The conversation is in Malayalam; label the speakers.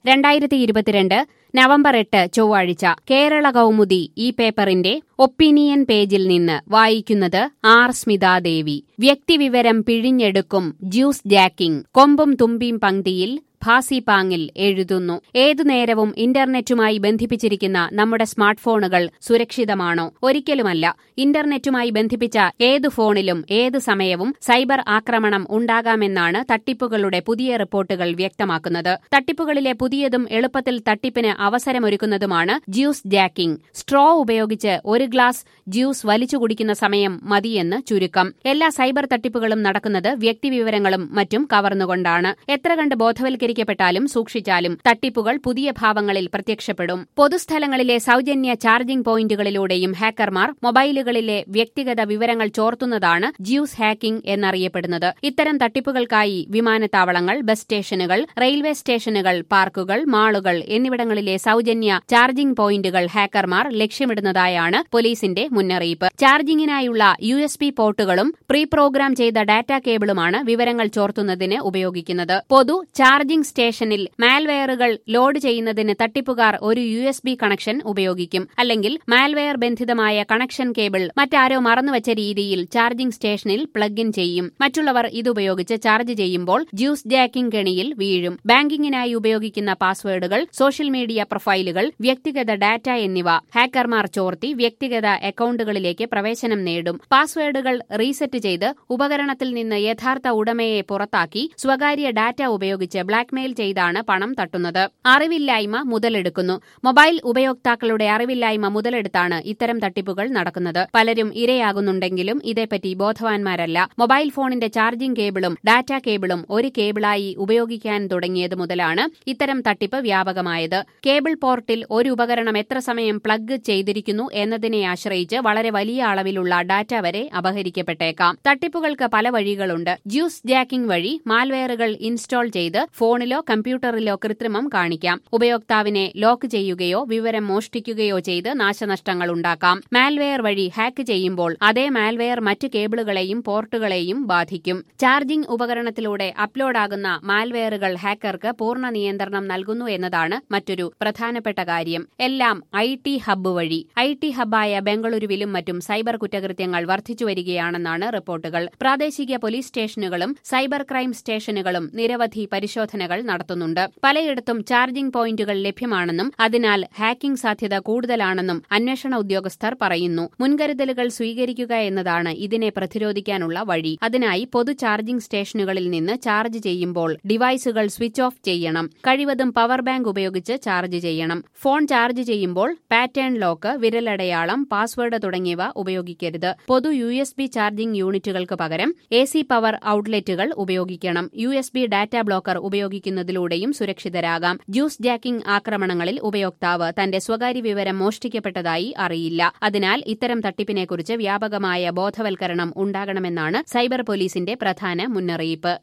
Speaker 1: 2022 നവംബർ 8 ചൊവ്വാഴ്ച കേരള കൗമുദി ഈ പേപ്പറിന്റെ ഒപ്പീനിയൻ പേജിൽ നിന്ന് വായിക്കുന്നത് ആർ സ്മിതാദേവി. വ്യക്തിവിവരം പിഴിഞ്ഞെടുക്കും ജ്യൂസ് ജാക്കിംഗ്, കൊമ്പും തുമ്പിയും പങ്ക്തിയിൽ ഭാസി പാങ്ങിൽ എഴുതുന്നു. ഏതു നേരവും ഇന്റർനെറ്റുമായി ബന്ധിപ്പിച്ചിരിക്കുന്ന നമ്മുടെ സ്മാർട്ട് ഫോണുകൾ സുരക്ഷിതമാണോ? ഒരിക്കലുമല്ല. ഇന്റർനെറ്റുമായി ബന്ധിപ്പിച്ച ഏതു ഫോണിലും ഏതു സമയവും സൈബർ ആക്രമണം ഉണ്ടാകാമെന്നാണ് തട്ടിപ്പുകളുടെ പുതിയ റിപ്പോർട്ടുകൾ വ്യക്തമാക്കുന്നത്. തട്ടിപ്പുകളിലെ പുതിയതും എളുപ്പത്തിൽ തട്ടിപ്പിന് അവസരമൊരുക്കുന്നതുമാണ് ജ്യൂസ് ജാക്കിംഗ്. സ്ട്രോ ഉപയോഗിച്ച് ഒരു ഗ്ലാസ് ജ്യൂസ് വലിച്ചു കുടിക്കുന്ന സമയം മതിയെന്ന് ചുരുക്കം. എല്ലാ സൈബർ തട്ടിപ്പുകളും നടക്കുന്നത് വ്യക്തിവിവരങ്ങളും മറ്റും കവർന്നുകൊണ്ടാണ്. എത്ര കണ്ട് ബോധവൽക്കരിക്കപ്പെട്ടാലും സൂക്ഷിച്ചാലും തട്ടിപ്പുകൾ പുതിയ ഭാവങ്ങളിൽ പ്രത്യക്ഷപ്പെടും. പൊതുസ്ഥലങ്ങളിലെ സൗജന്യ ചാർജിംഗ് പോയിന്റുകളിലൂടെയും ഹാക്കർമാർ മൊബൈലുകളിലെ വ്യക്തിഗത വിവരങ്ങൾ ചോർത്തുന്നതാണ് ജ്യൂസ് ഹാക്കിംഗ് എന്നറിയപ്പെടുന്നത്. ഇത്തരം തട്ടിപ്പുകൾക്കായി വിമാനത്താവളങ്ങൾ, ബസ് സ്റ്റേഷനുകൾ, റെയിൽവേ സ്റ്റേഷനുകൾ, പാർക്കുകൾ, മാളുകൾ എന്നിവിടങ്ങളിലെ സൗജന്യ ചാർജിംഗ് പോയിന്റുകൾ ഹാക്കർമാർ ലക്ഷ്യമിടുന്നതായാണ് പോലീസിന്റെ മുന്നറിയിപ്പ്. ചാർജിംഗിനായുള്ള USB പോർട്ടുകളും പ്രീ പ്രോഗ്രാം ചെയ്ത ഡാറ്റാ കേബിളുമാണ് വിവരങ്ങൾ ചോർത്തുന്നതിന് ഉപയോഗിക്കുന്നത്. പൊതു ചാർജിംഗ് സ്റ്റേഷനിൽ മാൽവെയറുകൾ ലോഡ് ചെയ്യുന്നതിന് തട്ടിപ്പുകാർ ഒരു USB കണക്ഷൻ ഉപയോഗിക്കും. അല്ലെങ്കിൽ മാൽവെയർ ബന്ധിതമായ കണക്ഷൻ കേബിൾ മറ്റാരോ മറന്നുവച്ച രീതിയിൽ ചാർജിംഗ് സ്റ്റേഷനിൽ പ്ലഗ് ഇൻ ചെയ്യും. മറ്റുള്ളവർ ഇതുപയോഗിച്ച് ചാർജ് ചെയ്യുമ്പോൾ ജ്യൂസ് ജാക്കിംഗ് കെണിയിൽ വീഴും. ബാങ്കിങ്ങിനായി ഉപയോഗിക്കുന്ന പാസ്വേഡുകൾ, സോഷ്യൽ മീഡിയ പ്രൊഫൈലുകൾ, വ്യക്തിഗത ഡാറ്റ എന്നിവ ഹാക്കർമാർ ചോർത്തി വ്യക്തിഗത അക്കൌണ്ടുകളിലേക്ക് പ്രവേശനം നേടും. പാസ്വേഡുകൾ റീസെറ്റ് ചെയ്ത് ഉപകരണത്തിൽ നിന്ന് യഥാർത്ഥ ഉടമയെ പുറത്താക്കി സ്വകാര്യ ഡാറ്റ ഉപയോഗിച്ച് ബ്ലാക്ക്മെയിൽ ചെയ്താണ് പണം തട്ടുന്നത്. അറിവില്ലായ്മ മുതലെടുക്കുന്നു. മൊബൈൽ ഉപയോക്താക്കളുടെ അറിവില്ലായ്മ മുതലെടുത്താണ് ഇത്തരം തട്ടിപ്പുകൾ നടക്കുന്നത്. പലരും ഇരയാകുന്നുണ്ടെങ്കിലും ഇതേപ്പറ്റി ബോധവാന്മാരല്ല. മൊബൈൽ ഫോണിന്റെ ചാർജിംഗ് കേബിളും ഡാറ്റാ കേബിളും ഒരു കേബിളായി ഉപയോഗിക്കാൻ തുടങ്ങിയത് മുതലാണ് ഇത്തരം തട്ടിപ്പ് വ്യാപകമായത്. കേബിൾ പോർട്ടിൽ ഒരു ഉപകരണം എത്ര സമയം പ്ലഗ് ചെയ്തിരിക്കുന്നു എന്നതിനെ ആശ്രയിച്ച് വളരെ വലിയ അളവിലുള്ള ഡാറ്റ വരെ അപഹരിക്കപ്പെട്ടേക്കാം. തട്ടിപ്പുകൾക്ക് പല വഴികളുണ്ട്. ജ്യൂസ് ജാക്കിംഗ് വഴി മാൽവെയറുകൾ ഇൻസ്റ്റാൾ ചെയ്ത് ഫോണിലോ കമ്പ്യൂട്ടറിലോ കൃത്രിമം കാണിക്കാം. ഉപയോക്താവിനെ ലോക്ക് ചെയ്യുകയോ വിവരം മോഷ്ടിക്കുകയോ ചെയ്ത് നാശനഷ്ടങ്ങൾ ഉണ്ടാക്കാം. മാൽവെയർ വഴി ഹാക്ക് ചെയ്യുമ്പോൾ അതേ മാൽവെയർ മറ്റ് കേബിളുകളെയും പോർട്ടുകളെയും ബാധിക്കും. ചാർജിംഗ് ഉപകരണത്തിലൂടെ അപ്ലോഡാകുന്ന മാൽവെയറുകൾ ഹാക്കർക്ക് പൂർണ്ണ നിയന്ത്രണം നൽകുന്നു എന്നതാണ് മറ്റൊരു പ്രധാനപ്പെട്ട കാര്യം. എല്ലാം IT ഹബ്ബ് വഴി. IT ഹബ്ബായ ബംഗളൂരുവിലും മറ്റും സൈബർ കുറ്റകൃത്യങ്ങൾ വർദ്ധിച്ചുവരികയാണെന്നാണ് റിപ്പോർട്ടുകൾ. പ്രാദേശിക പോലീസ് സ്റ്റേഷനുകളും സൈബർ ക്രൈം സ്റ്റേഷനുകളും നിരവധി പരിശോധനകൾ നടത്തുന്നുണ്ട്. പലയിടത്തും ചാർജിംഗ് പോയിന്റുകൾ ലഭ്യമാണെന്നും അതിനാൽ ഹാക്കിംഗ് സാധ്യത കൂടുതലാണെന്നും അന്വേഷണ ഉദ്യോഗസ്ഥർ പറയുന്നു. മുൻകരുതലുകൾ സ്വീകരിക്കുക എന്നതാണ് ഇതിനെ പ്രതിരോധിക്കാനുള്ള വഴി. അതിനായി പൊതു ചാർജിംഗ് സ്റ്റേഷനുകളിൽ നിന്ന് ചാർജ് ചെയ്യുമ്പോൾ ഡിവൈസുകൾ സ്വിച്ച് ഓഫ് ചെയ്യണം. കഴിവതും പവർ ബാങ്ക് ഉപയോഗിച്ച് ചാർജ് ചെയ്യണം. ഫോൺ ചാർജ് ചെയ്യുമ്പോൾ പാറ്റേൺ ലോക്ക്, വിരലടയാളം, പാസ്വേഡ് തുടങ്ങിയവ ഉപയോഗിക്കരുത്. പൊതു USB ചാർജിംഗ് യൂണിറ്റുകൾക്ക് പകരം AC പവർ ഔട്ട്ലെറ്റുകൾ ഉപയോഗിക്കണം. USB ഡാറ്റ ബ്ലോക്കർ ഉപയോഗിക്കുന്നതിലൂടെയും സുരക്ഷിതരാകാം. ജ്യൂസ് ജാക്കിംഗ് ആക്രമണങ്ങളിൽ ഉപയോക്താവ് തന്റെ സ്വകാര്യ വിവരം മോഷ്ടിക്കപ്പെട്ടതായി അറിയില്ല. അതിനാൽ ഇത്തരം തട്ടിപ്പിനെക്കുറിച്ച് വ്യാപകമായ ബോധവൽക്കരണം ഉണ്ടാകണമെന്നാണ് സൈബർ പോലീസിന്റെ പ്രധാന മുന്നറിയിപ്പ്.